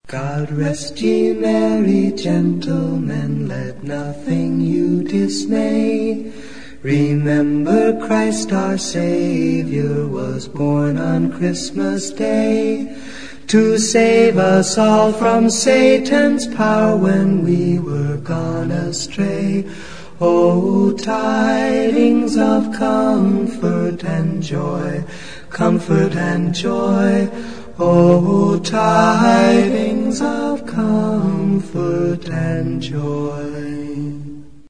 God rest ye merry gentlemen, let nothing you dismay. Remember Christ our Savior was born on Christmas Day, to save us all from Satan's power when we were gone astray. O tidings of comfort and joy, comfort and joy. O tidings of comfort and joy.